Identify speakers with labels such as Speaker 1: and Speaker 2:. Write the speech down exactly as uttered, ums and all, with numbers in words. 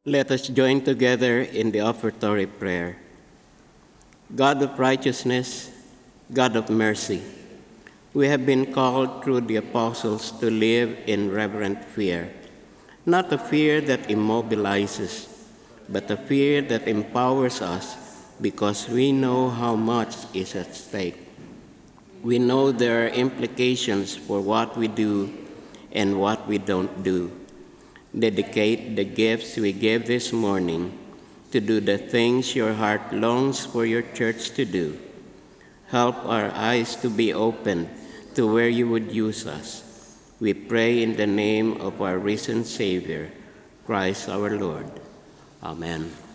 Speaker 1: Let us join together in the offertory prayer. God of righteousness, God of mercy, we have been called through the apostles to live in reverent fear, not a fear that immobilizes, but a fear that empowers us because we know how much is at stake. We know there are implications for what we do and what we don't do. Dedicate the gifts we give this morning to do the things your heart longs for your church to do. Help our eyes to be open to where you would use us. We pray in the name of our risen Savior, Christ our Lord. Amen.